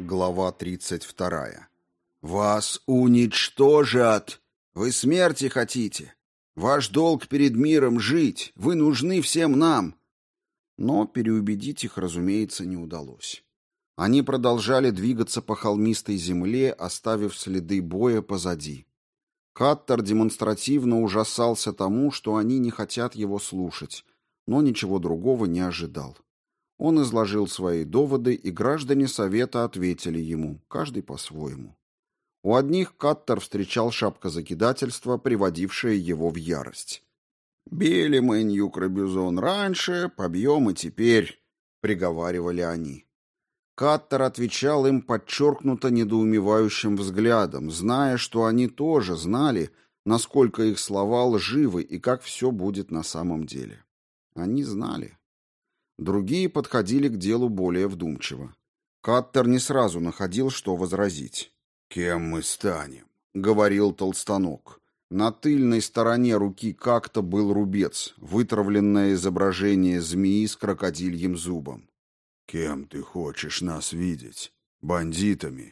Глава 32. «Вас уничтожат! Вы смерти хотите! Ваш долг перед миром жить! Вы нужны всем нам!» Но переубедить их, разумеется, не удалось. Они продолжали двигаться по холмистой земле, оставив следы боя позади. Каттер демонстративно ужасался тому, что они не хотят его слушать, но ничего другого не ожидал. Он изложил свои доводы, и граждане Совета ответили ему, каждый по-своему. У одних Каттер встречал шапкозакидательство, приводившее его в ярость. «Били мы Ньюкробюзон раньше, побьем и теперь», — приговаривали они. Каттер отвечал им подчеркнуто недоумевающим взглядом, зная, что они тоже знали, насколько их слова лживы и как все будет на самом деле. Они знали. Другие подходили к делу более вдумчиво. Каттер не сразу находил, что возразить. «Кем мы станем?» — говорил Толстанок. На тыльной стороне руки как-то был рубец, вытравленное изображение змеи с крокодильем зубом. «Кем ты хочешь нас видеть? Бандитами?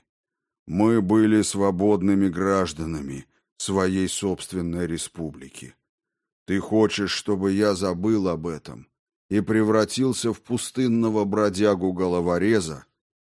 Мы были свободными гражданами своей собственной республики. Ты хочешь, чтобы я забыл об этом и превратился в пустынного бродягу-головореза?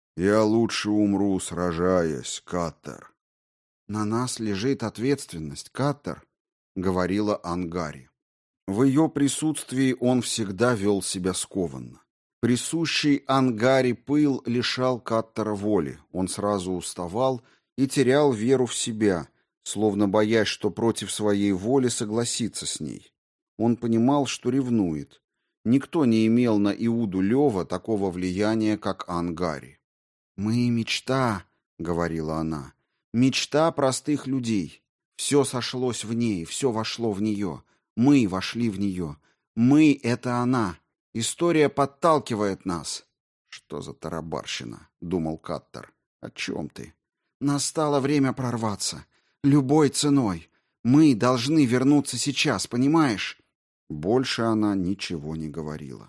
Я лучше умру, сражаясь, Каттер». «На нас лежит ответственность, Каттер», — говорила Ангари. В ее присутствии он всегда вел себя скованно. Присущий Ангари пыл лишал Каттера воли, он сразу уставал и терял веру в себя, словно боясь, что против своей воли согласится с ней. Он понимал, что ревнует. Никто не имел на Иуду Лева такого влияния, как Ангари. «Мы мечта», — говорила она, — «мечта простых людей. Все сошлось в ней, все вошло в нее. Мы вошли в нее. Мы — это она. История подталкивает нас». «Что за тарабарщина?» — думал Каттер. «О чем ты?» «Настало время прорваться. Любой ценой. Мы должны вернуться сейчас, понимаешь?» Больше она ничего не говорила.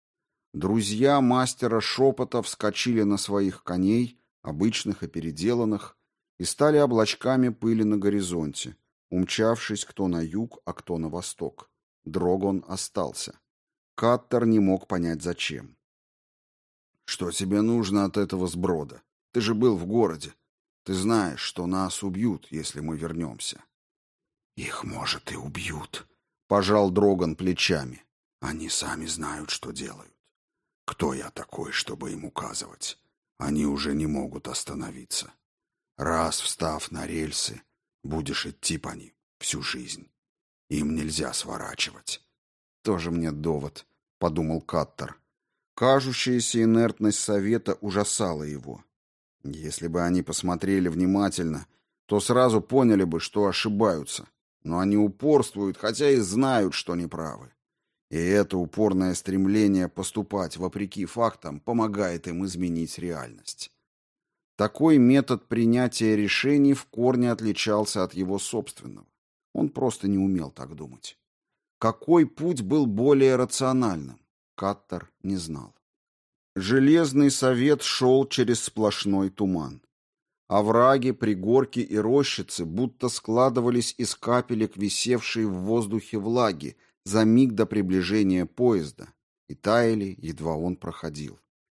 Друзья мастера шепота вскочили на своих коней, обычных и переделанных, и стали облачками пыли на горизонте, умчавшись кто на юг, а кто на восток. Дрогон остался. Каттер не мог понять, зачем. «Что тебе нужно от этого сброда? Ты же был в городе. Ты знаешь, что нас убьют, если мы вернемся». «Их, может, и убьют», — пожал Дрогон плечами. «Они сами знают, что делают. Кто я такой, чтобы им указывать? Они уже не могут остановиться. Раз встав на рельсы, будешь идти по ним всю жизнь. Им нельзя сворачивать». «Тоже мне довод», — подумал Каттер. Кажущаяся инертность Совета ужасала его. Если бы они посмотрели внимательно, то сразу поняли бы, что ошибаются. Но они упорствуют, хотя и знают, что неправы. И это упорное стремление поступать вопреки фактам помогает им изменить реальность. Такой метод принятия решений в корне отличался от его собственного. Он просто не умел так думать. Какой путь был более рациональным, Каттер не знал. Железный Совет шел через сплошной туман. Овраги, пригорки и рощицы будто складывались из капелек, висевшей в воздухе влаги, за миг до приближения поезда, и таяли, едва он проходил.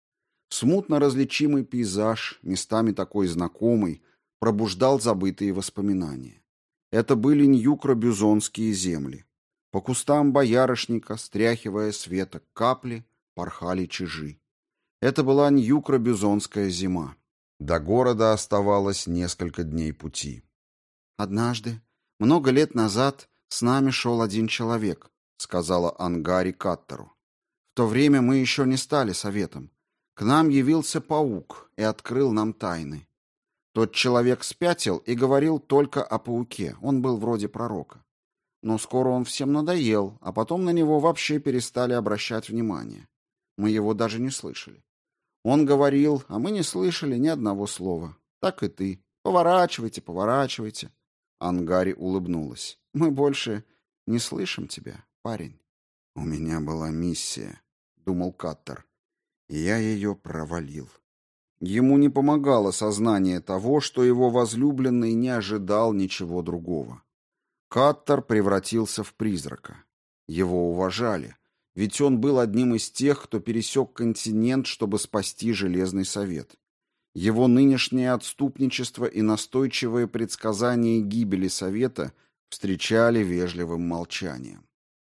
Смутно различимый пейзаж, местами такой знакомый, пробуждал забытые воспоминания. Это были Ньюкробюзонские земли. По кустам боярышника, стряхивая с веток капли, порхали чижи. Это была Ньюкробюзонская зима. До города оставалось несколько дней пути. «Однажды, много лет назад, с нами шел один человек», — сказала Ангари Каттеру. «В то время мы еще не стали Советом. К нам явился паук и открыл нам тайны. Тот человек спятил и говорил только о пауке, он был вроде пророка. Но скоро он всем надоел, а потом на него вообще перестали обращать внимание. Мы его даже не слышали. Он говорил, а мы не слышали ни одного слова. Так и ты. Поворачивайте, поворачивайте». Ангари улыбнулась. «Мы больше не слышим тебя, парень». «У меня была миссия», — думал Каттер. «И я ее провалил. Ему не помогало сознание того, что его возлюбленный не ожидал ничего другого. Каттер превратился в призрака. Его уважали, ведь он был одним из тех, кто пересек континент, чтобы спасти Железный Совет. Его нынешнее отступничество и настойчивые предсказания гибели Совета встречали вежливым молчанием.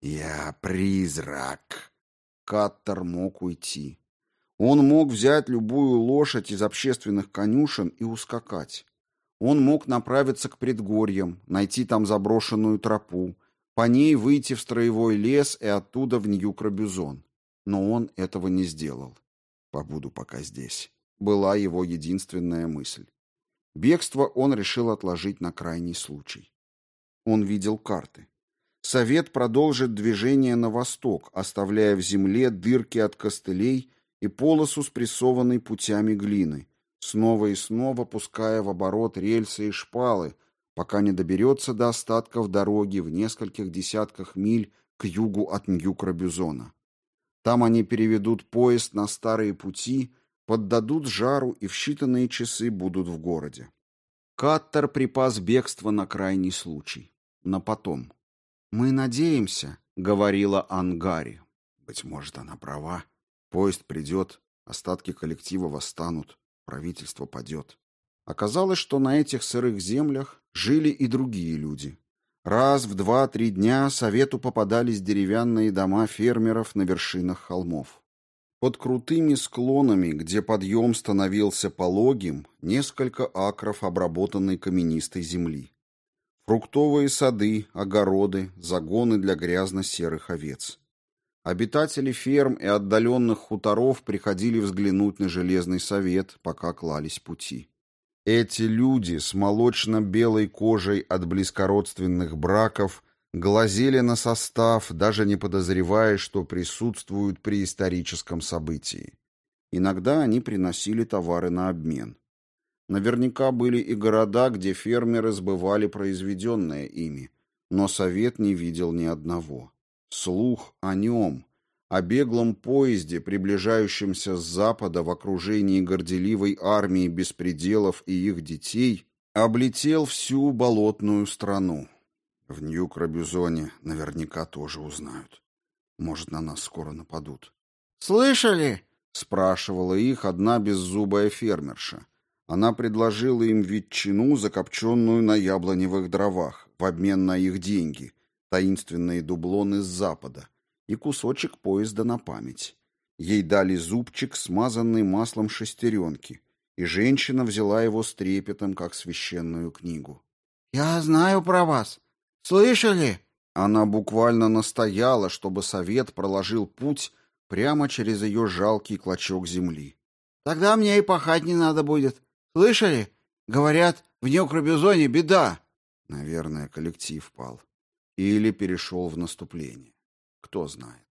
«Я призрак!» Каттер мог уйти. Он мог взять любую лошадь из общественных конюшен и ускакать. Он мог направиться к предгорьям, найти там заброшенную тропу, по ней выйти в строевой лес и оттуда в Нью-Крабюзон. Но он этого не сделал. «Побуду пока здесь», была его единственная мысль. Бегство он решил отложить на крайний случай. Он видел карты. Совет продолжит движение на восток, оставляя в земле дырки от костылей и полосу спрессованной путями глины, снова и снова пуская в оборот рельсы и шпалы, пока не доберется до остатков дороги в нескольких десятках миль к югу от Нью-Крабюзона. Там они переведут поезд на старые пути, поддадут жару и в считанные часы будут в городе. Каттер припас бегство на крайний случай. На потом. «Мы надеемся», — говорила Ангари. Быть может, она права. Поезд придет, остатки коллектива восстанут, правительство падет. Оказалось, что на этих сырых землях жили и другие люди. Раз в 2-3 дня Совету попадались деревянные дома фермеров на вершинах холмов. Под крутыми склонами, где подъем становился пологим, несколько акров обработанной каменистой земли. Фруктовые сады, огороды, загоны для грязно-серых овец. Обитатели ферм и отдаленных хуторов приходили взглянуть на Железный Совет, пока клались пути. Эти люди с молочно-белой кожей от близкородственных браков глазели на состав, даже не подозревая, что присутствуют при историческом событии. Иногда они приносили товары на обмен. Наверняка были и города, где фермеры сбывали произведенное ими, но Совет не видел ни одного. Слух о нем, о беглом поезде, приближающемся с запада в окружении горделивой армии беспределов и их детей, облетел всю болотную страну. В Нью-Крабюзоне наверняка тоже узнают. Может, на нас скоро нападут. «Слышали?» — спрашивала их одна беззубая фермерша. Она предложила им ветчину, закопченную на яблоневых дровах, в обмен на их деньги, таинственные дублоны с запада, и кусочек поезда на память. Ей дали зубчик, смазанный маслом шестеренки, и женщина взяла его с трепетом, как священную книгу. «Я знаю про вас. Слышали?» Она буквально настояла, чтобы Совет проложил путь прямо через ее жалкий клочок земли. «Тогда мне и пахать не надо будет. Слышали? Говорят, в Нью-Крабюзоне беда». Наверное, коллектив пал. Или перешел в наступление. Кто знает.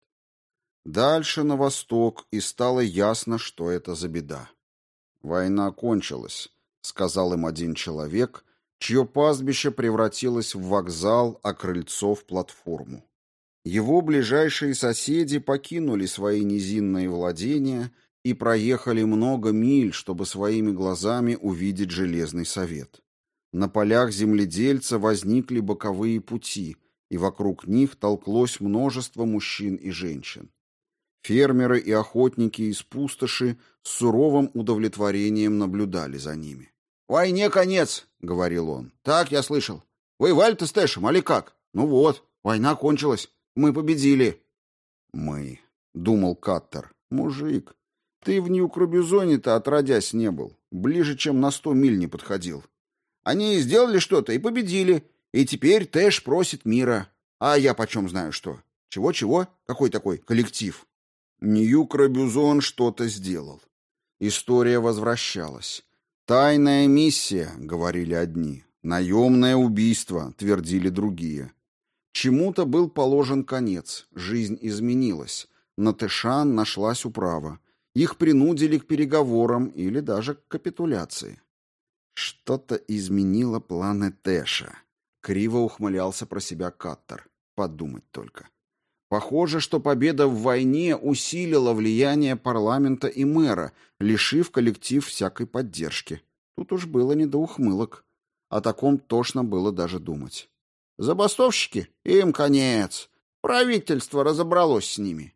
Дальше на восток, и стало ясно, что это за беда. «Война кончилась», — сказал им один человек, чье пастбище превратилось в вокзал, а крыльцо в платформу. Его ближайшие соседи покинули свои низинные владения и проехали много миль, чтобы своими глазами увидеть Железный Совет. На полях земледельца возникли боковые пути, и вокруг них толклось множество мужчин и женщин. Фермеры и охотники из пустоши с суровым удовлетворением наблюдали за ними. «Войне конец», — говорил он. «Так я слышал. Воевали-то с Тэшем, али как? Ну вот, война кончилась. Мы победили». «Мы», — думал Каттер, — «мужик, ты в Нью-Крабюзоне-то отродясь не был. Ближе, чем на 100 миль не подходил. Они сделали что-то и победили. И теперь Тэш просит мира. А я почем знаю что? Чего-чего? Какой такой коллектив?» Нью-Крабюзон что-то сделал. История возвращалась. «Тайная миссия», — говорили одни. «Наемное убийство», — твердили другие. Чему-то был положен конец, жизнь изменилась. На Тэшан нашлась управа. Их принудили к переговорам или даже к капитуляции. Что-то изменило планы Тэша. Криво ухмылялся про себя Каттер. Подумать только. Похоже, что победа в войне усилила влияние парламента и мэра, лишив коллектив всякой поддержки. Тут уж было не до ухмылок. О таком тошно было даже думать. Забастовщики? Им конец. Правительство разобралось с ними.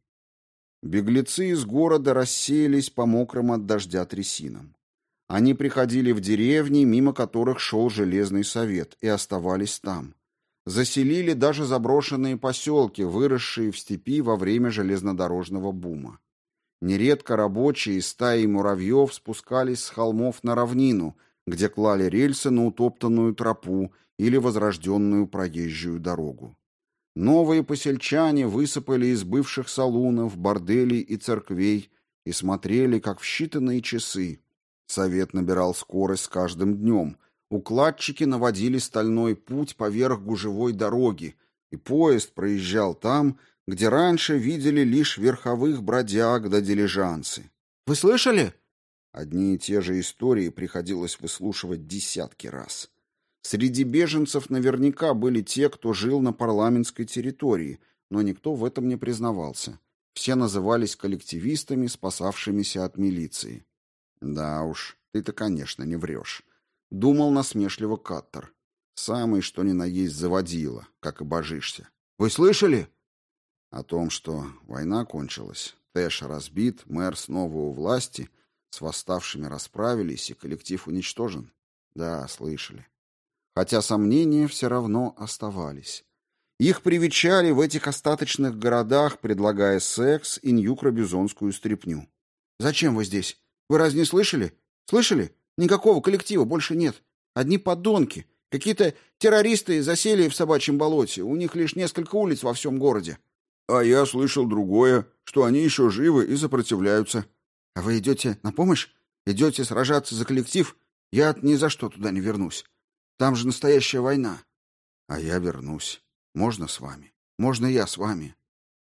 Беглецы из города рассеялись по мокрым от дождя трясинам. Они приходили в деревни, мимо которых шел Железный Совет, и оставались там. Заселили даже заброшенные поселки, выросшие в степи во время железнодорожного бума. Нередко рабочие стаи муравьев спускались с холмов на равнину, где клали рельсы на утоптанную тропу или возрожденную проезжую дорогу. Новые посельчане высыпали из бывших салунов, борделей и церквей и смотрели, как в считанные часы Совет набирал скорость с каждым днем. Укладчики наводили стальной путь поверх гужевой дороги, и поезд проезжал там, где раньше видели лишь верховых бродяг да дилижансы. «Вы слышали?» Одни и те же истории приходилось выслушивать десятки раз. Среди беженцев наверняка были те, кто жил на парламентской территории, но никто в этом не признавался. Все назывались коллективистами, спасавшимися от милиции. «Да уж, ты-то, конечно, не врешь», — думал насмешливо Каттер. «Самый, что ни на есть, заводила, как и божишься». «Вы слышали?» О том, что война кончилась, Тэш разбит, мэр снова у власти, с восставшими расправились и коллектив уничтожен. Да, слышали. Хотя сомнения все равно оставались. Их привечали в этих остаточных городах, предлагая секс и нью-крабюзонскую стряпню. «Зачем вы здесь? Вы разве не слышали? Слышали? Никакого коллектива больше нет. Одни подонки. Какие-то террористы засели в собачьем болоте. У них лишь несколько улиц во всем городе». «А я слышал другое, что они еще живы и сопротивляются». «А вы идете на помощь? Идете сражаться за коллектив? Я ни за что туда не вернусь. Там же настоящая война». «А я вернусь. Можно с вами? Можно я с вами?»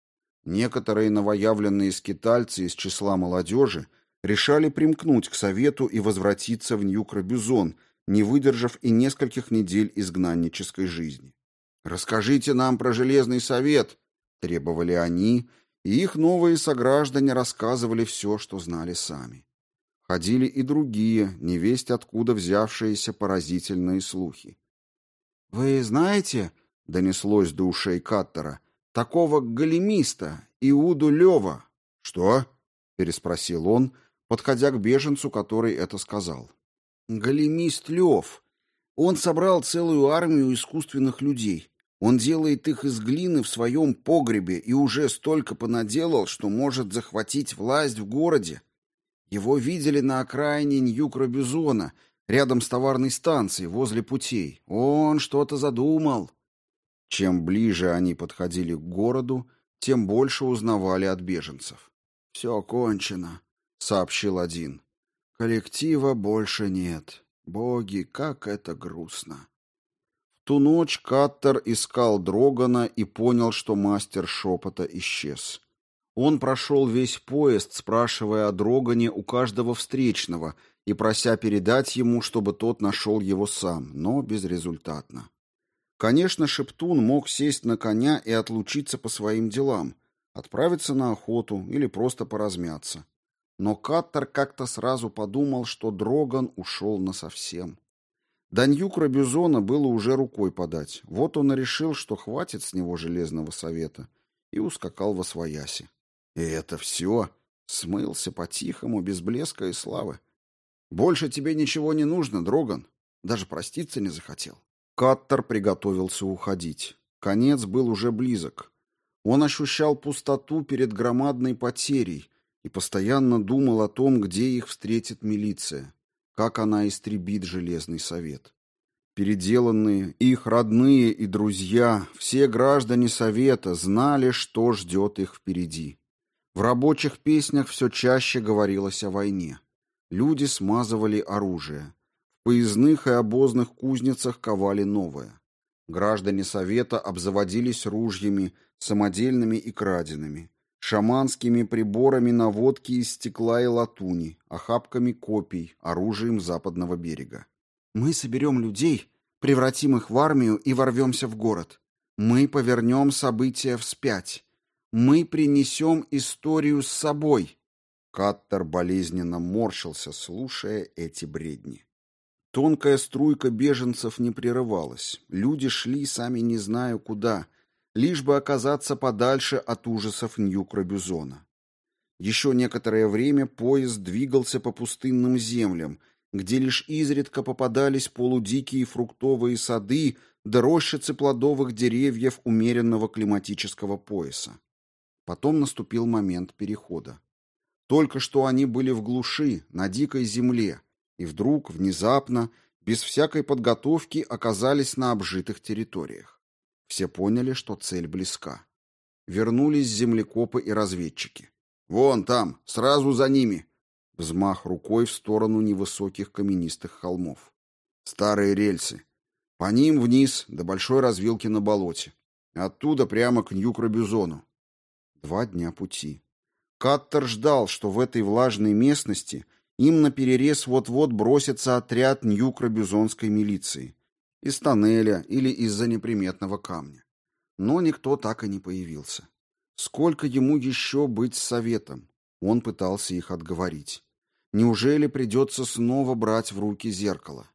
Некоторые новоявленные скитальцы из числа молодежи решали примкнуть к Совету и возвратиться в Нью-Крабюзон, не выдержав и нескольких недель изгнаннической жизни. «Расскажите нам про Железный Совет», — требовали они, и их новые сограждане рассказывали все, что знали сами. Ходили и другие, невесть откуда взявшиеся поразительные слухи. «Вы знаете, — донеслось до ушей Каттера, — такого големиста, Иуду Лева?» «Что?» — переспросил он, подходя к беженцу, который это сказал. «Големист Лев. Он собрал целую армию искусственных людей. Он делает их из глины в своем погребе и уже столько понаделал, что может захватить власть в городе. Его видели на окраине Нью-Крабюзона, рядом с товарной станцией, возле путей. Он что-то задумал». Чем ближе они подходили к городу, тем больше узнавали от беженцев. «Все кончено», — сообщил один. «Коллектива больше нет. Боги, как это грустно». В ту ночь Каттер искал Дрогана и понял, что мастер шепота исчез. Он прошел весь поезд, спрашивая о Дрогане у каждого встречного и прося передать ему, чтобы тот нашел его сам, но безрезультатно. Конечно, Шептун мог сесть на коня и отлучиться по своим делам, отправиться на охоту или просто поразмяться. Но Каттер как-то сразу подумал, что Дроган ушел насовсем. До Нью-Крабюзона было уже рукой подать. Вот он и решил, что хватит с него Железного Совета, и ускакал восвояси. И это все? Смылся по-тихому, без блеска и славы. «Больше тебе ничего не нужно, Дроган?» Даже проститься не захотел. Каттер приготовился уходить. Конец был уже близок. Он ощущал пустоту перед громадной потерей и постоянно думал о том, где их встретит милиция, как она истребит Железный Совет. Переделанные, их родные и друзья, все граждане Совета знали, что ждет их впереди. В рабочих песнях все чаще говорилось о войне. Люди смазывали оружие. В поездных и обозных кузницах ковали новое. Граждане Совета обзаводились ружьями, самодельными и крадеными, шаманскими приборами наводки из стекла и латуни, охапками копий, оружием западного берега. «Мы соберем людей, превратим их в армию и ворвемся в город. Мы повернем события вспять. Мы принесем историю с собой. Каттер болезненно морщился, слушая эти бредни. Тонкая струйка беженцев не прерывалась. Люди шли, сами не зная куда, лишь бы оказаться подальше от ужасов Нью-Крабюзона. Еще некоторое время поезд двигался по пустынным землям, где лишь изредка попадались полудикие фруктовые сады да рощицы плодовых деревьев умеренного климатического пояса. Потом наступил момент перехода. Только что они были в глуши, на дикой земле, и вдруг, внезапно, без всякой подготовки оказались на обжитых территориях. Все поняли, что цель близка. Вернулись землекопы и разведчики. «Вон там, сразу за ними!» Взмах рукой в сторону невысоких каменистых холмов. «Старые рельсы. По ним вниз, до большой развилки на болоте. Оттуда прямо к Нью-Крабюзону. 2 дня пути. Каттер ждал, что в этой влажной местности им наперерез вот-вот бросится отряд Нью-Крабюзонской милиции. Из тоннеля или из-за неприметного камня. Но никто так и не появился. Сколько ему еще быть с советом? Он пытался их отговорить. Неужели придется снова брать в руки зеркало?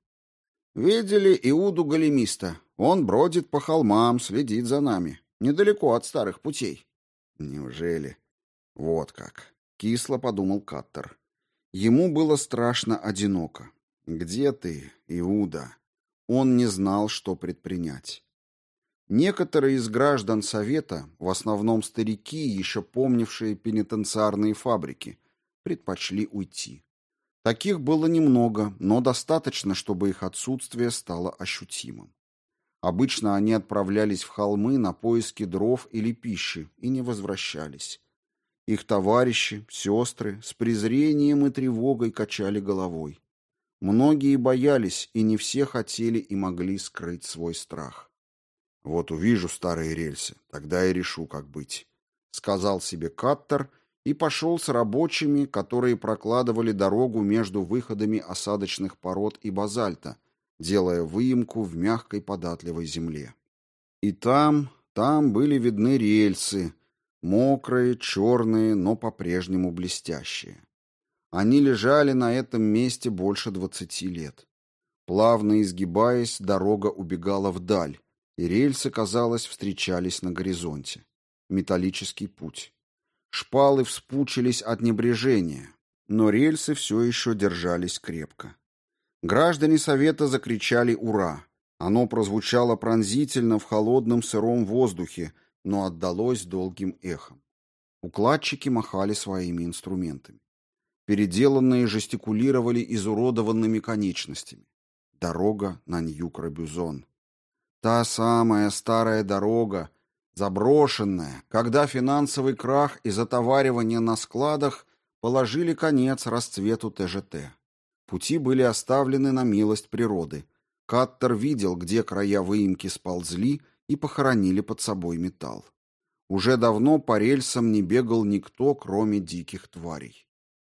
«Видели Иуду Големиста? Он бродит по холмам, следит за нами. Недалеко от старых путей». «Неужели?» «Вот как», — кисло подумал Каттер. Ему было страшно одиноко. «Где ты, Иуда?» Он не знал, что предпринять. Некоторые из граждан Совета, в основном старики, еще помнившие пенитенциарные фабрики, предпочли уйти. Таких было немного, но достаточно, чтобы их отсутствие стало ощутимым. Обычно они отправлялись в холмы на поиски дров или пищи и не возвращались. Их товарищи, сестры с презрением и тревогой качали головой. Многие боялись, и не все хотели и могли скрыть свой страх. «Вот увижу старые рельсы, тогда и решу, как быть», — сказал себе Каттер и пошел с рабочими, которые прокладывали дорогу между выходами осадочных пород и базальта, делая выемку в мягкой податливой земле. И там были видны рельсы, мокрые, черные, но по-прежнему блестящие. Они лежали на этом месте больше 20 лет. Плавно изгибаясь, дорога убегала вдаль, и рельсы, казалось, встречались на горизонте. Металлический путь. Шпалы вспучились от небрежения, но рельсы все еще держались крепко. Граждане Совета закричали «Ура!». Оно прозвучало пронзительно в холодном сыром воздухе, но отдалось долгим эхом. Укладчики махали своими инструментами. Переделанные жестикулировали изуродованными конечностями. Дорога на Нью-Крабюзон. Та самая старая дорога, заброшенная, когда финансовый крах и затоваривание на складах положили конец расцвету ТЖТ. Пути были оставлены на милость природы. Каттер видел, где края выемки сползли и похоронили под собой металл. Уже давно по рельсам не бегал никто, кроме диких тварей.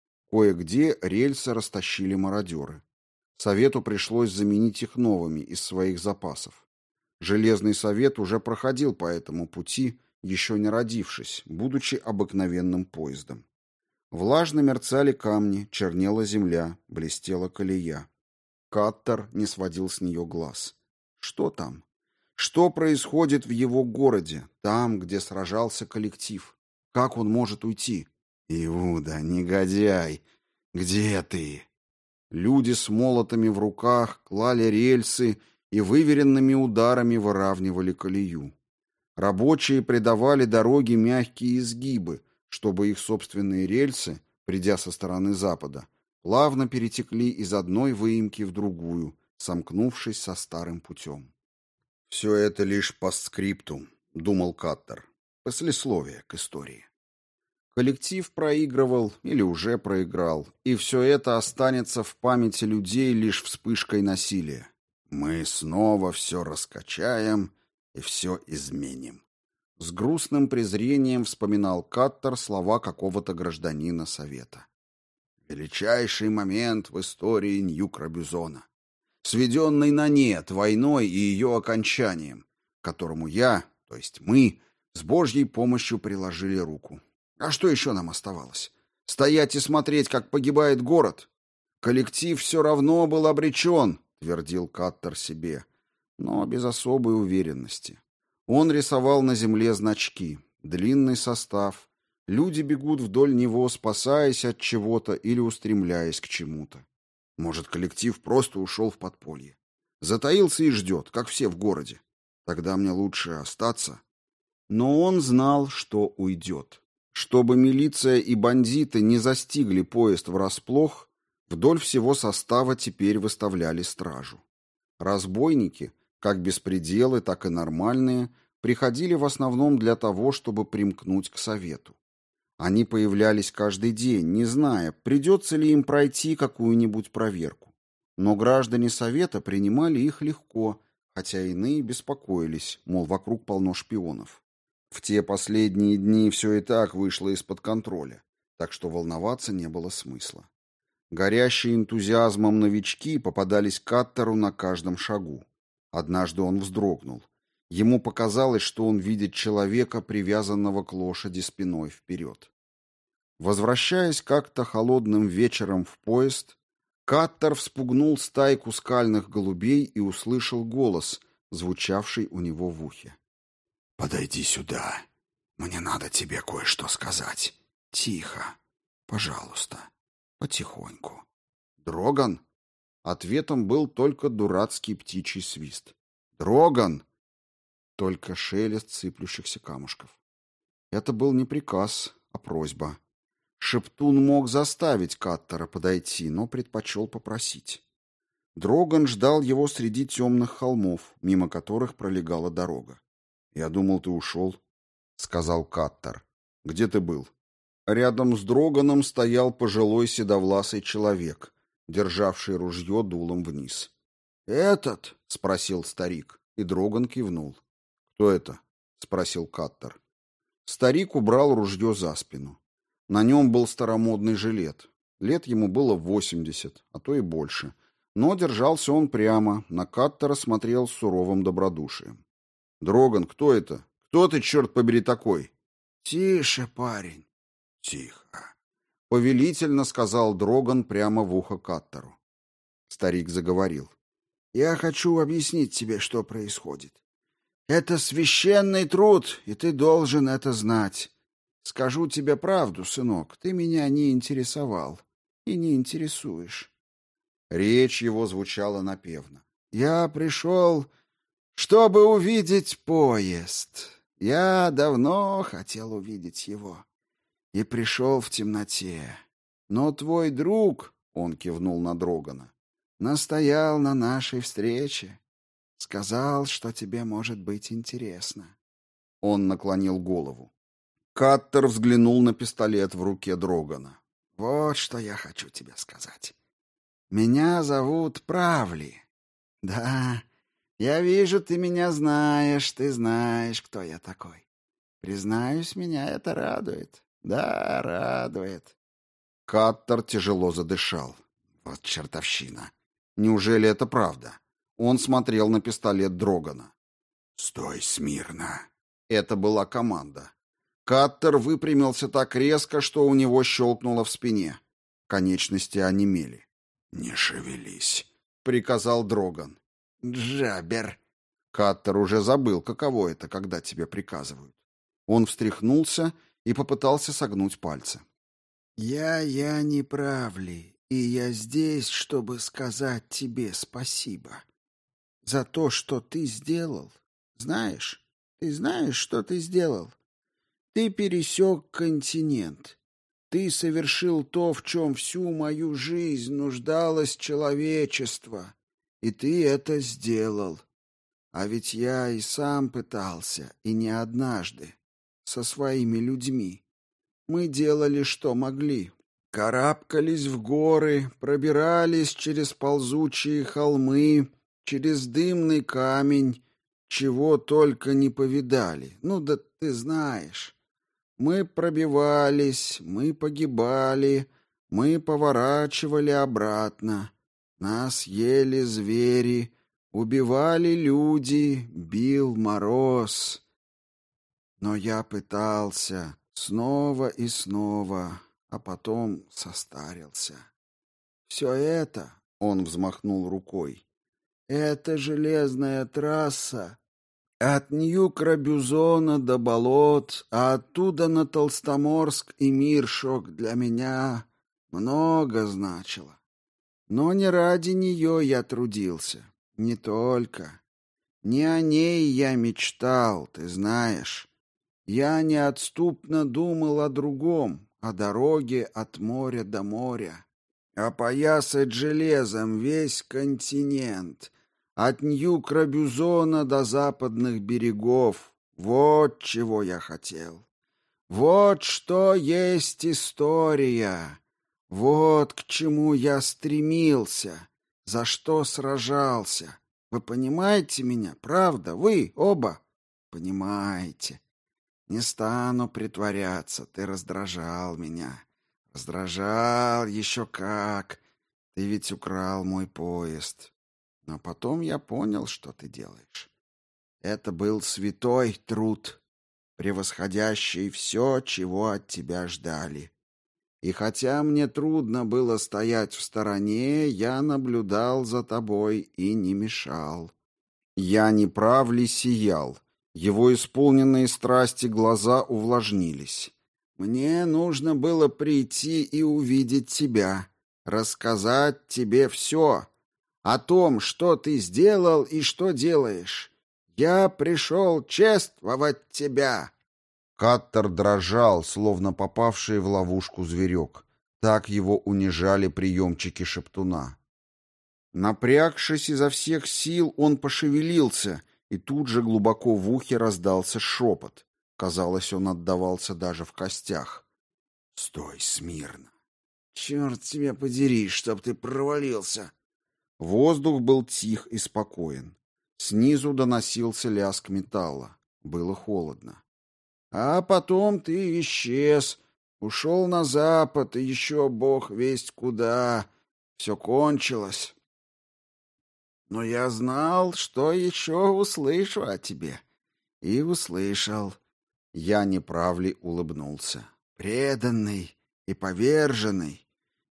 Кое-где рельсы растащили мародеры. Совету пришлось заменить их новыми из своих запасов. Железный совет уже проходил по этому пути, еще не родившись, будучи обыкновенным поездом. Влажно мерцали камни, чернела земля, блестела колея. Каттер не сводил с нее глаз. Что там? Что происходит в его городе, там, где сражался коллектив? Как он может уйти? «Иуда, негодяй! Где ты?» Люди с молотами в руках клали рельсы и выверенными ударами выравнивали колею. Рабочие придавали дороге мягкие изгибы, чтобы их собственные рельсы, придя со стороны запада, плавно перетекли из одной выемки в другую, сомкнувшись со старым путем. «Все это лишь постскриптум», — думал Каттер, послесловие к истории. Коллектив проигрывал или уже проиграл, и все это останется в памяти людей лишь вспышкой насилия. «Мы снова все раскачаем и все изменим». С грустным презрением вспоминал Каттер слова какого-то гражданина Совета. Величайший момент в истории Нью-Крабюзона, сведенный на нет войной и ее окончанием, к которому я, то есть мы, С Божьей помощью приложили руку. А что еще нам оставалось? Стоять и смотреть, как погибает город? Коллектив все равно был обречен, твердил Каттер себе, но без особой уверенности. Он рисовал на земле значки, длинный состав. Люди бегут вдоль него, спасаясь от чего-то или устремляясь к чему-то. Может, коллектив просто ушел в подполье. Затаился и ждет, как все в городе. Тогда мне лучше остаться. Но он знал, что уйдет. Чтобы милиция и бандиты не застигли поезд врасплох, вдоль всего состава теперь выставляли стражу. Разбойники, как беспределы, так и нормальные, приходили в основном для того, чтобы примкнуть к совету. Они появлялись каждый день, не зная, придется ли им пройти какую-нибудь проверку. Но граждане совета принимали их легко, хотя иные беспокоились, мол, вокруг полно шпионов. В те последние дни все и так вышло из-под контроля, так что волноваться не было смысла. Горящие энтузиазмом новички попадались Каттеру на каждом шагу. Однажды он вздрогнул. Ему показалось, что он видит человека, привязанного к лошади спиной вперед. Возвращаясь как-то холодным вечером в поезд, Каттер вспугнул стайку скальных голубей и услышал голос, звучавший у него в ухе. «Подойди сюда. Мне надо тебе кое-что сказать. Тихо. Пожалуйста. Потихоньку». «Дроган?» Ответом был только дурацкий птичий свист. «Дроган!» Только шелест сыплющихся камушков. Это был не приказ, а просьба. Шептун мог заставить Каттера подойти, но предпочел попросить. Дроган ждал его среди темных холмов, мимо которых пролегала дорога. «Я думал, ты ушел», — сказал Каттер. «Где ты был?» Рядом с Дроганом стоял пожилой седовласый человек, державший ружье дулом вниз. «Этот?» — спросил старик, и Дроган кивнул. «Кто это?» — спросил Каттер. Старик убрал ружье за спину. На нем был старомодный жилет. Лет ему было 80, а то и больше. Но держался он прямо, на Каттера смотрел с суровым добродушием. «Дроган, кто это? Кто ты, черт побери, такой?» «Тише, парень». «Тихо», — повелительно сказал Дроган прямо в ухо Каттеру. Старик заговорил. «Я хочу объяснить тебе, что происходит. Это священный труд, и ты должен это знать. Скажу тебе правду, сынок, ты меня не интересовал и не интересуешь». Речь его звучала напевно. «Я пришел, чтобы увидеть поезд. Я давно хотел увидеть его и пришел в темноте. Но твой друг, — он кивнул на Дрогана, — настоял на нашей встрече. Сказал, что тебе может быть интересно». Он наклонил голову. Каттер взглянул на пистолет в руке Дрогана. «Вот что я хочу тебе сказать. Меня зовут Правли. Да, я вижу, ты меня знаешь, ты знаешь, кто я такой. Признаюсь, меня это радует. Да, радует». Каттер тяжело задышал. Вот чертовщина. Неужели это правда? Он смотрел на пистолет Дрогана. «Стой смирно». Это была команда. Каттер выпрямился так резко, что у него щелкнуло в спине. Конечности онемели. «Не шевелись», — приказал Дроган. «Джабер». Каттер уже забыл, каково это, когда тебе приказывают. Он встряхнулся и попытался согнуть пальцы. «Я не Правли, и я здесь, чтобы сказать тебе спасибо. За то, что ты сделал. Знаешь, ты знаешь, что ты сделал? Ты пересек континент. Ты совершил то, в чем всю мою жизнь нуждалось человечество. И ты это сделал. А ведь я и сам пытался, и не однажды, со своими людьми. Мы делали, что могли. Карабкались в горы, пробирались через ползучие холмы, через дымный камень, чего только не повидали. Ну да ты знаешь. Мы пробивались, мы погибали, мы поворачивали обратно. Нас ели звери, убивали люди, бил мороз. Но я пытался снова и снова, а потом состарился. Все это, он взмахнул рукой, это железная трасса от Нью-Крабюзона до болот, а оттуда на Толстоморск и Миршок для меня много значило. Но не ради нее я трудился, не только. Не о ней я мечтал, ты знаешь. Я неотступно думал о другом, о дороге от моря до моря. Опоясать железом весь континент, от Нью-Крабюзона до западных берегов. Вот чего я хотел. Вот что есть история. Вот к чему я стремился, за что сражался. Вы понимаете меня, правда? Вы оба понимаете. Не стану притворяться, ты раздражал меня. Раздражал еще как. Ты ведь украл мой поезд. Но потом я понял, что ты делаешь. Это был святой труд, превосходящий все, чего от тебя ждали. И хотя мне трудно было стоять в стороне, я наблюдал за тобой и не мешал. Я не прав ли сиял? Его исполненные страсти глаза увлажнились. Мне нужно было прийти и увидеть тебя, рассказать тебе все о том, что ты сделал и что делаешь. Я пришел чествовать тебя. Каттер дрожал, словно попавший в ловушку зверек. Так его унижали приемчики шептуна. Напрягшись изо всех сил, он пошевелился, и тут же глубоко в ухе раздался шепот. Казалось, он отдавался даже в костях. «Стой смирно! Черт тебя подери, чтоб ты провалился!» Воздух был тих и спокоен. Снизу доносился лязг металла. Было холодно. А потом ты исчез, ушел на запад, и еще бог весть куда. Все кончилось. Но я знал, что еще услышу о тебе. И услышал. Я неправли улыбнулся. Преданный и поверженный.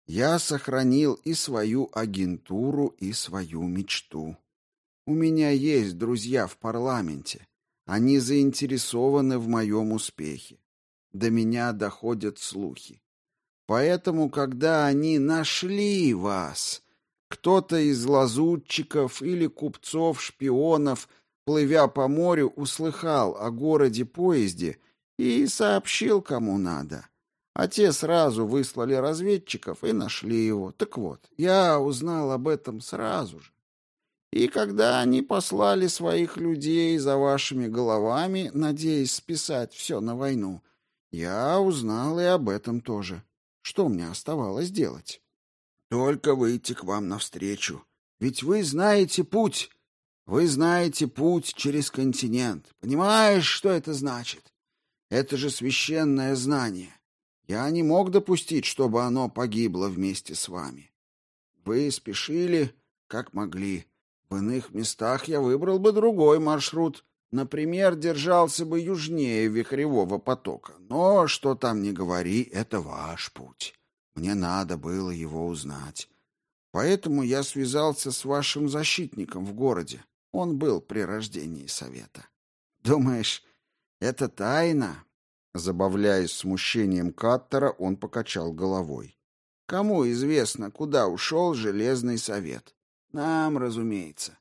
Я сохранил и свою агентуру, и свою мечту. У меня есть друзья в парламенте. Они заинтересованы в моем успехе. До меня доходят слухи. Поэтому, когда они нашли вас, кто-то из лазутчиков или купцов-шпионов, плывя по морю, услыхал о городе-поезде и сообщил, кому надо. А те сразу выслали разведчиков и нашли его. Так вот, я узнал об этом сразу же. И когда они послали своих людей за вашими головами, надеясь списать все на войну, я узнал и об этом тоже. Что мне оставалось делать? Только выйти к вам навстречу. Ведь вы знаете путь. Вы знаете путь через континент. Понимаешь, что это значит? Это же священное знание. Я не мог допустить, чтобы оно погибло вместе с вами. Вы спешили, как могли. В иных местах я выбрал бы другой маршрут. Например, держался бы южнее Вихревого потока. Но, что там ни говори, это ваш путь. Мне надо было его узнать. Поэтому я связался с вашим защитником в городе. Он был при рождении совета. Думаешь, это тайна? Забавляясь смущением Каттера, он покачал головой. Кому известно, куда ушел Железный совет? Нам, разумеется.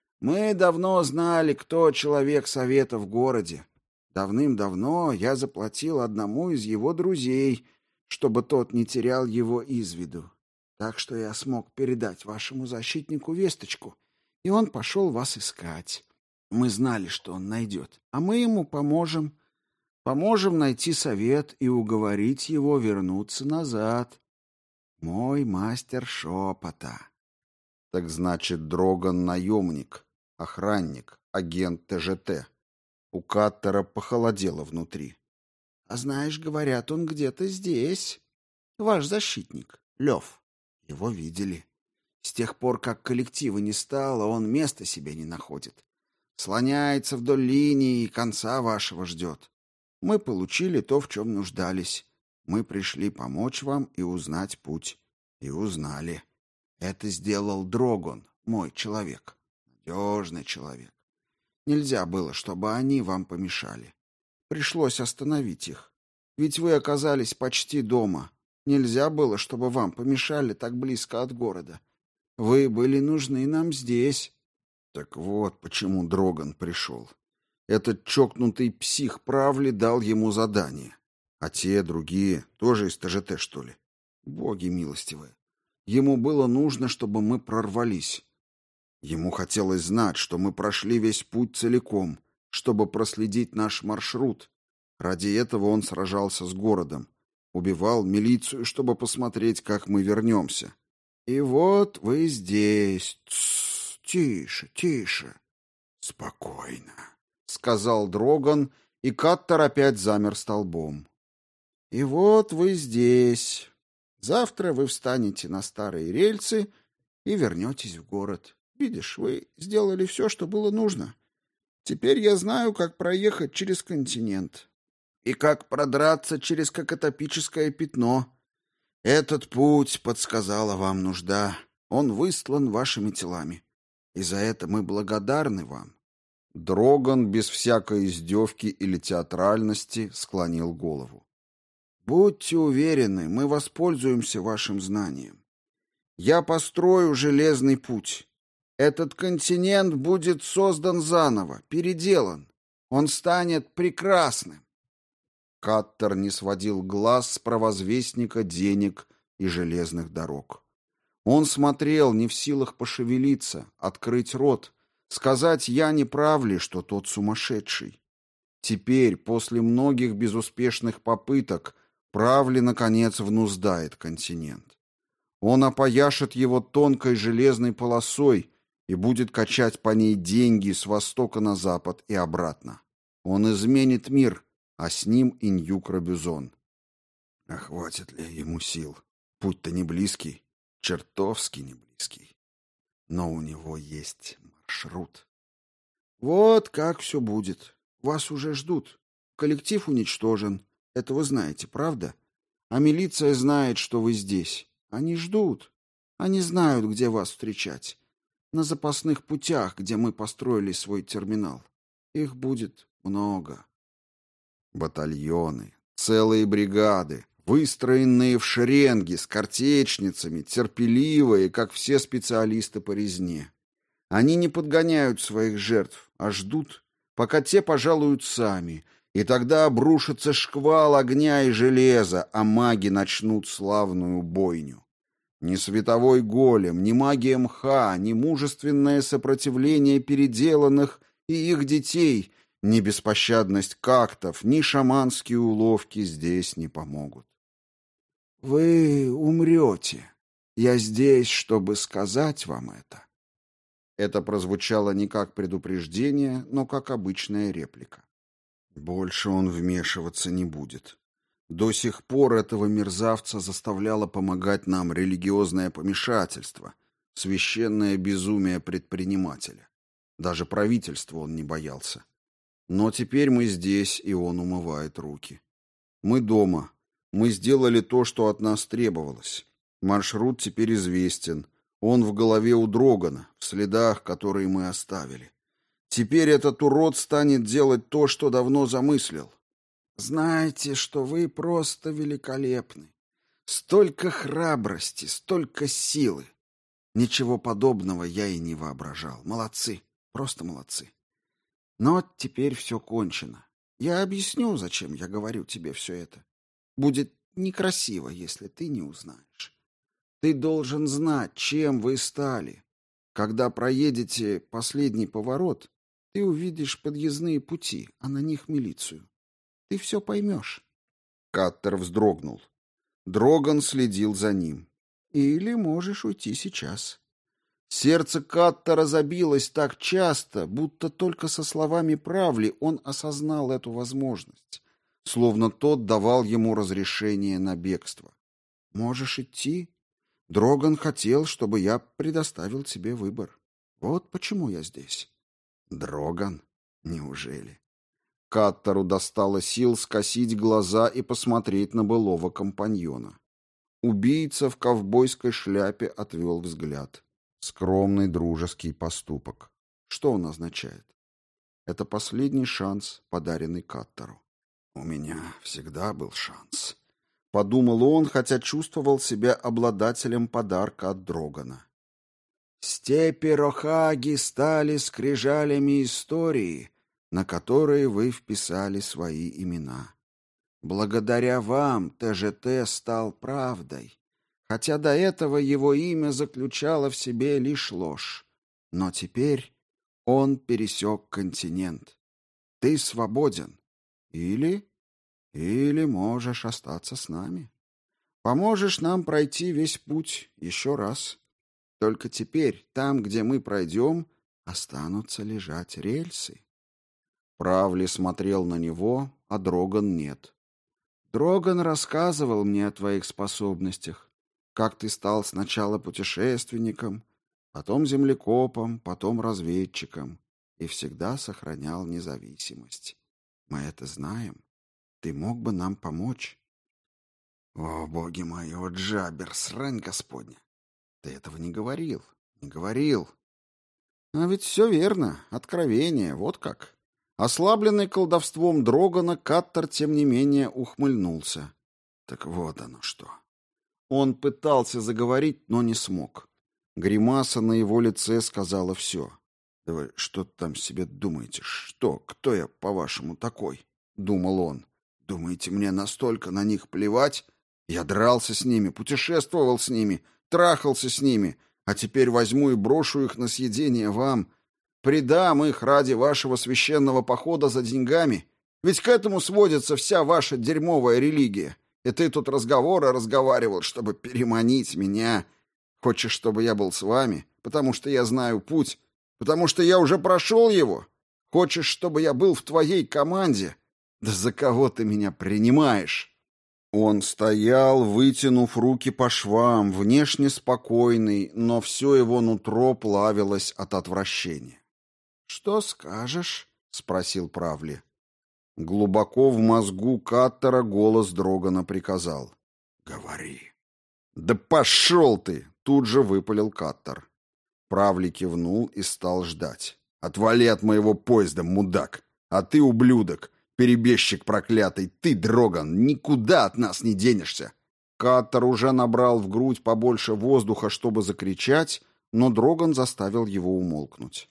Мы давно знали, кто человек совета в городе. Давным-давно я заплатил одному из его друзей, чтобы тот не терял его из виду. Так что я смог передать вашему защитнику весточку, и он пошел вас искать. Мы знали, что он найдет, а мы ему поможем. Поможем найти совет и уговорить его вернуться назад. Мой мастер шепота. Так значит, Дроган — наемник, охранник, агент ТЖТ. У Каттера похолодело внутри. А знаешь, говорят, он где-то здесь. Ваш защитник, Лев. Его видели. С тех пор, как коллектива не стало, он места себе не находит. Слоняется вдоль линии и конца вашего ждет. Мы получили то, в чем нуждались. Мы пришли помочь вам и узнать путь. И узнали. Это сделал Дрогон, мой человек. Надежный человек. Нельзя было, чтобы они вам помешали. Пришлось остановить их. Ведь вы оказались почти дома. Нельзя было, чтобы вам помешали так близко от города. Вы были нужны нам здесь. Так вот, почему Дрогон пришел. Этот чокнутый псих Правли дал ему задание. А те, другие, тоже из ТЖТ, что ли? Боги милостивые. Ему было нужно, чтобы мы прорвались. Ему хотелось знать, что мы прошли весь путь целиком, чтобы проследить наш маршрут. Ради этого он сражался с городом. Убивал милицию, чтобы посмотреть, как мы вернемся. И вот вы здесь. Тссс, тише, тише. Спокойно, сказал Дрогон, и Каттер опять замер столбом. И вот вы здесь. Завтра вы встанете на старые рельсы и вернетесь в город. Видишь, вы сделали все, что было нужно. Теперь я знаю, как проехать через континент и как продраться через кокотопическое пятно. Этот путь подсказала вам нужда. Он выстлан вашими телами. И за это мы благодарны вам. Дрогон без всякой издевки или театральности склонил голову. Будьте уверены, мы воспользуемся вашим знанием. Я построю железный путь. Этот континент будет создан заново, переделан. Он станет прекрасным. Каттер не сводил глаз с провозвестника денег и железных дорог. Он смотрел, не в силах пошевелиться, открыть рот, сказать «я не прав ли, что тот сумасшедший». Теперь, после многих безуспешных попыток, Правли, наконец, внуздает континент. Он опояшет его тонкой железной полосой и будет качать по ней деньги с востока на запад и обратно. Он изменит мир, а с ним и Ньюк-Робюзон. А хватит ли ему сил? Путь-то не близкий, чертовски не близкий. Но у него есть маршрут. Вот как все будет. Вас уже ждут. Коллектив уничтожен. Это вы знаете, правда? А милиция знает, что вы здесь. Они ждут. Они знают, где вас встречать. На запасных путях, где мы построили свой терминал. Их будет много. Батальоны, целые бригады, выстроенные в шеренги с картечницами, терпеливые, как все специалисты по резне. Они не подгоняют своих жертв, а ждут, пока те пожалуют сами, и тогда обрушится шквал огня и железа, а маги начнут славную бойню. Ни световой голем, ни магия мха, ни мужественное сопротивление переделанных и их детей, ни беспощадность кактов, ни шаманские уловки здесь не помогут. Вы умрете. Я здесь, чтобы сказать вам это. Это прозвучало не как предупреждение, но как обычная реплика. Больше он вмешиваться не будет. До сих пор этого мерзавца заставляло помогать нам религиозное помешательство, священное безумие предпринимателя. Даже правительства он не боялся. Но теперь мы здесь, и он умывает руки. Мы дома. Мы сделали то, что от нас требовалось. Маршрут теперь известен. Он в голове у Дрогона, в следах, которые мы оставили. Теперь этот урод станет делать то, что давно замыслил. Знаете, что вы просто великолепны. Столько храбрости, столько силы. Ничего подобного я и не воображал. Молодцы, просто молодцы. Но теперь все кончено. Я объясню, зачем я говорю тебе все это. Будет некрасиво, если ты не узнаешь. Ты должен знать, чем вы стали. Когда проедете последний поворот, ты увидишь подъездные пути, а на них милицию. Ты все поймешь. Каттер вздрогнул. Дрогон следил за ним. Или можешь уйти сейчас. Сердце Каттера забилось так часто, будто только со словами Правли он осознал эту возможность, словно тот давал ему разрешение на бегство. Можешь идти. Дрогон хотел, чтобы я предоставил тебе выбор. Вот почему я здесь. Дрогон? Неужели? Каттеру достало сил скосить глаза и посмотреть на былого компаньона. Убийца в ковбойской шляпе отвел взгляд. Скромный дружеский поступок. Что он означает? Это последний шанс, подаренный Каттеру. «У меня всегда был шанс», — подумал он, хотя чувствовал себя обладателем подарка от Дрогана. «Степи Рохаги стали скрижалями истории, на которые вы вписали свои имена. Благодаря вам ТЖТ стал правдой, хотя до этого его имя заключало в себе лишь ложь. Но теперь он пересек континент. Ты свободен. Или можешь остаться с нами. Поможешь нам пройти весь путь еще раз. Только теперь там, где мы пройдем, останутся лежать рельсы». Правли смотрел на него, а Дроган нет. «Дроган рассказывал мне о твоих способностях, как ты стал сначала путешественником, потом землекопом, потом разведчиком и всегда сохранял независимость. Мы это знаем. Ты мог бы нам помочь». «О, боги мои, о, Джабер, срань господня! Ты этого не говорил, не говорил». «А ведь все верно, откровение, вот как». Ослабленный колдовством Дрогана, Каттер, тем не менее, ухмыльнулся. Так вот оно что. Он пытался заговорить, но не смог. Гримаса на его лице сказала все. «Да вы что там себе думаете? Что? Кто я, по-вашему, такой?» — думал он. «Думаете, мне настолько на них плевать? Я дрался с ними, путешествовал с ними, трахался с ними, а теперь возьму и брошу их на съедение вам. Предам их ради вашего священного похода за деньгами. Ведь к этому сводится вся ваша дерьмовая религия. И ты тут разговаривал, чтобы переманить меня. Хочешь, чтобы я был с вами, потому что я знаю путь, потому что я уже прошел его? Хочешь, чтобы я был в твоей команде? Да за кого ты меня принимаешь?» Он стоял, вытянув руки по швам, внешне спокойный, но все его нутро плавилось от отвращения. «Что скажешь?» — спросил Правли. Глубоко в мозгу Каттера голос Дрогана приказал: «Говори». «Да пошел ты!» — тут же выпалил Каттер. Правли кивнул и стал ждать. «Отвали от моего поезда, мудак! А ты, ублюдок, перебежчик проклятый, ты, Дроган, никуда от нас не денешься!» Каттер уже набрал в грудь побольше воздуха, чтобы закричать, но Дроган заставил его умолкнуть.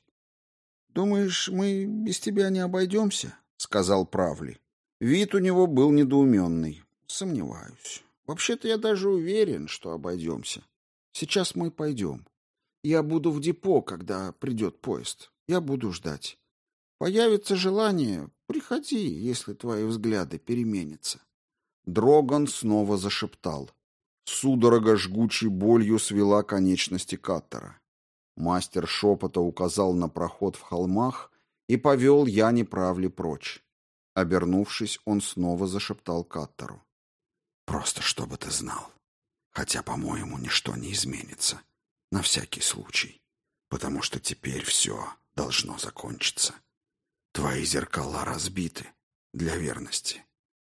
«Думаешь, мы без тебя не обойдемся?» — сказал Правли. Вид у него был недоуменный. «Сомневаюсь. Вообще-то я даже уверен, что обойдемся. Сейчас мы пойдем. Я буду в депо, когда придет поезд. Я буду ждать. Появится желание, приходи, если твои взгляды переменятся». Дроган снова зашептал. Судорога жгучей болью свела конечности Каттера. Мастер шепота указал на проход в холмах и повел Яни Правли прочь. Обернувшись, он снова зашептал Каттеру. «Просто чтобы ты знал. Хотя, по-моему, ничто не изменится. На всякий случай. Потому что теперь все должно закончиться. Твои зеркала разбиты для верности».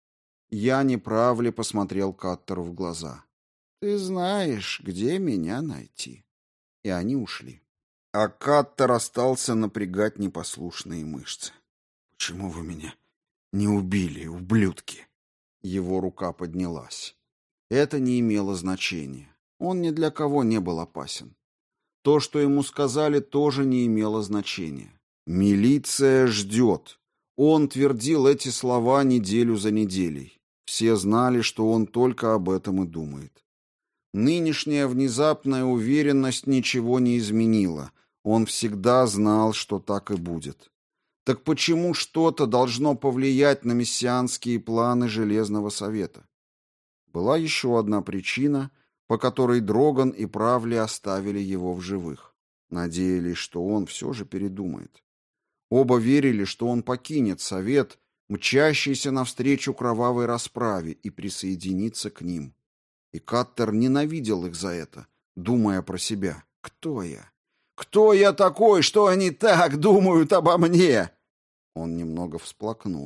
Яни Правли посмотрел Каттеру в глаза. «Ты знаешь, где меня найти». И они ушли. А Каттер остался напрягать непослушные мышцы. «Почему вы меня не убили, ублюдки?» Его рука поднялась. Это не имело значения. Он ни для кого не был опасен. То, что ему сказали, тоже не имело значения. «Милиция ждет». Он твердил эти слова неделю за неделей. Все знали, что он только об этом и думает. Нынешняя внезапная уверенность ничего не изменила. Он всегда знал, что так и будет. Так почему что-то должно повлиять на мессианские планы Железного Совета? Была еще одна причина, по которой Дроган и Правли оставили его в живых. Надеялись, что он все же передумает. Оба верили, что он покинет Совет, мчащийся навстречу кровавой расправе, и присоединится к ним. И Каттер ненавидел их за это, думая про себя: «Кто я? Кто я такой, что они так думают обо мне?» Он немного всплакнул.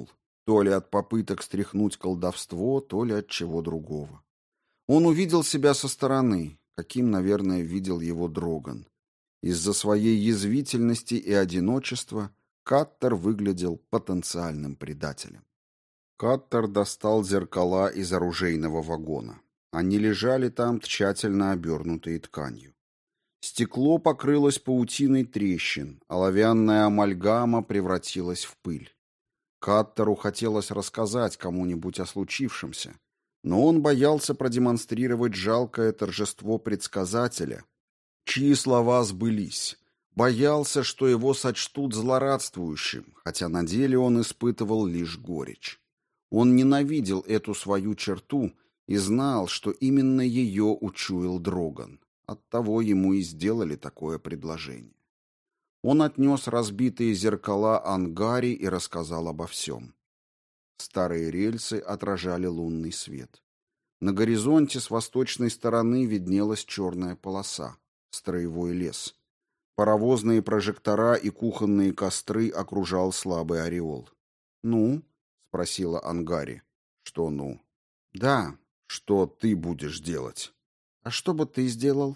То ли от попыток стряхнуть колдовство, то ли от чего другого. Он увидел себя со стороны, каким, наверное, видел его Дроган. Из-за своей язвительности и одиночества Каттер выглядел потенциальным предателем. Каттер достал зеркала из оружейного вагона. Они лежали там, тщательно обернутые тканью. Стекло покрылось паутиной трещин, оловянная амальгама превратилась в пыль. Каттеру хотелось рассказать кому-нибудь о случившемся, но он боялся продемонстрировать жалкое торжество предсказателя, чьи слова сбылись. Боялся, что его сочтут злорадствующим, хотя на деле он испытывал лишь горечь. Он ненавидел эту свою черту и знал, что именно ее учуял Дроган. Оттого ему и сделали такое предложение. Он отнес разбитые зеркала Ангаре и рассказал обо всем. Старые рельсы отражали лунный свет. На горизонте с восточной стороны виднелась черная полоса, строевой лес. Паровозные прожектора и кухонные костры окружал слабый ореол. «Ну?» — спросила Ангари. «Что «ну?» «Да, что ты будешь делать?» «А что бы ты сделал?»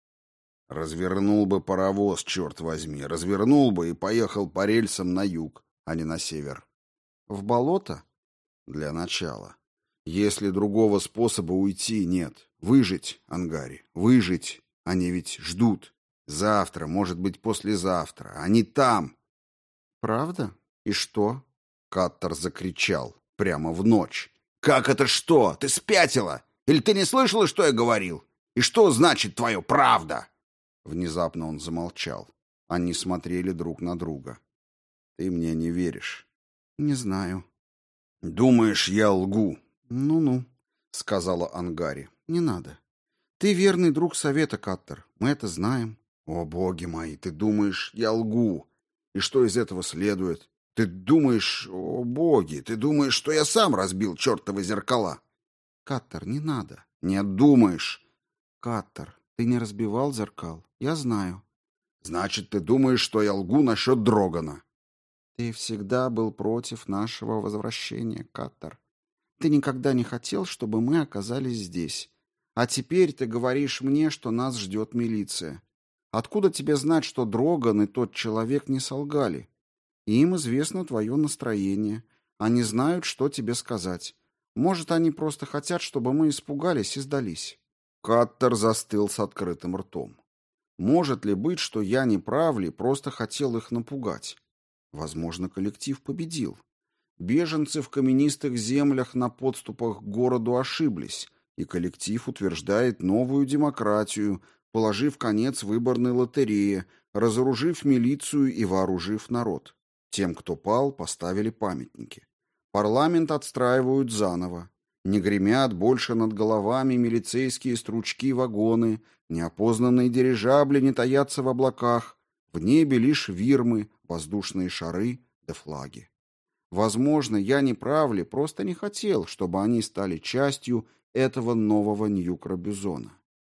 «Развернул бы паровоз, черт возьми, развернул бы и поехал по рельсам на юг, а не на север». «В болото?» «Для начала. Если другого способа уйти нет. Выжить, Ангари, выжить. Они ведь ждут. Завтра, может быть, послезавтра. Они там». «Правда? И что?» Каттер закричал прямо в ночь. «Как это что? Ты спятила? Или ты не слышала, что я говорил? И что значит твое «правда»?» Внезапно он замолчал. Они смотрели друг на друга. «Ты мне не веришь?» «Не знаю». «Думаешь, я лгу?» «Ну-ну», — сказала Ангари. «Не надо. Ты верный друг совета, Каттер. Мы это знаем». «О, боги мои, ты думаешь, я лгу? И что из этого следует? Ты думаешь, о боги, ты думаешь, что я сам разбил чертовы зеркала?» «Каттер, не надо». «Нет, думаешь». «Каттер, ты не разбивал зеркал. Я знаю». «Значит, ты думаешь, что я лгу насчет Дрогана?» «Ты всегда был против нашего возвращения, Каттер. Ты никогда не хотел, чтобы мы оказались здесь. А теперь ты говоришь мне, что нас ждет милиция. Откуда тебе знать, что Дроган и тот человек не солгали? Им известно твое настроение. Они знают, что тебе сказать. Может, они просто хотят, чтобы мы испугались и сдались». Каттер застыл с открытым ртом. Может ли быть, что я не прав ли, просто хотел их напугать? Возможно, коллектив победил. Беженцы в каменистых землях на подступах к городу ошиблись, и коллектив утверждает новую демократию, положив конец выборной лотерее, разоружив милицию и вооружив народ. Тем, кто пал, поставили памятники. Парламент отстраивают заново. Не гремят больше над головами милицейские стручки-вагоны, неопознанные дирижабли не таятся в облаках, в небе лишь вирмы, воздушные шары да флаги. Возможно, я не прав ли, просто не хотел, чтобы они стали частью этого нового Ньюкра-Бюзона.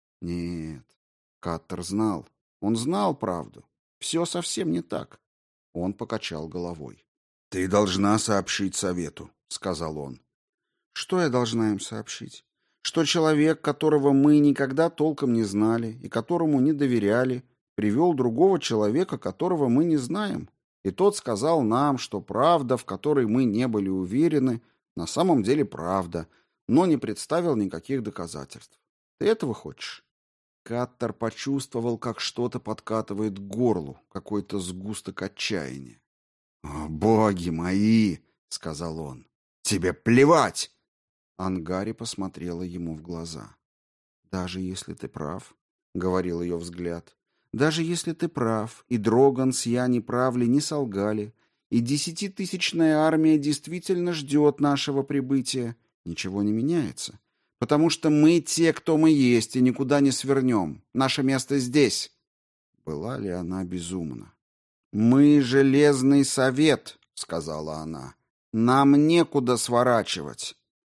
Нет, Каттер знал. Он знал правду. Все совсем не так. Он покачал головой. «Ты должна сообщить совету», — сказал он. «Что я должна им сообщить? Что человек, которого мы никогда толком не знали и которому не доверяли, привел другого человека, которого мы не знаем, и тот сказал нам, что правда, в которой мы не были уверены, на самом деле правда, но не представил никаких доказательств. Ты этого хочешь?» Каттер почувствовал, как что-то подкатывает к горлу, какой-то сгусток отчаяния. «О, боги мои!» — сказал он. «Тебе плевать!» Ангари посмотрела ему в глаза. «Даже если ты прав», — говорил ее взгляд, «даже если ты прав, и Дроган с Яни Правли не солгали, и 10-тысячная армия действительно ждет нашего прибытия, ничего не меняется, потому что мы те, кто мы есть, и никуда не свернем. Наше место здесь». Была ли она безумна? «Мы Железный Совет», — сказала она. «Нам некуда сворачивать».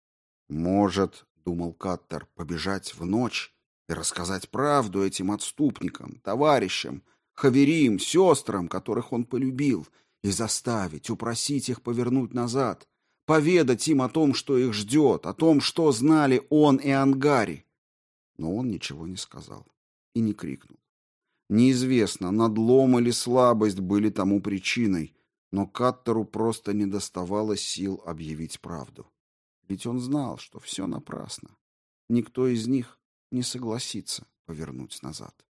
«Может, — думал Каттер, — побежать в ночь и рассказать правду этим отступникам, товарищам, хаверим, сестрам, которых он полюбил, и заставить, упросить их повернуть назад, поведать им о том, что их ждет, о том, что знали он и Ангари. Но он ничего не сказал и не крикнул. Неизвестно, надлом или слабость были тому причиной, но Каттеру просто не доставало сил объявить правду. Ведь он знал, что все напрасно. Никто из них не согласится повернуть назад.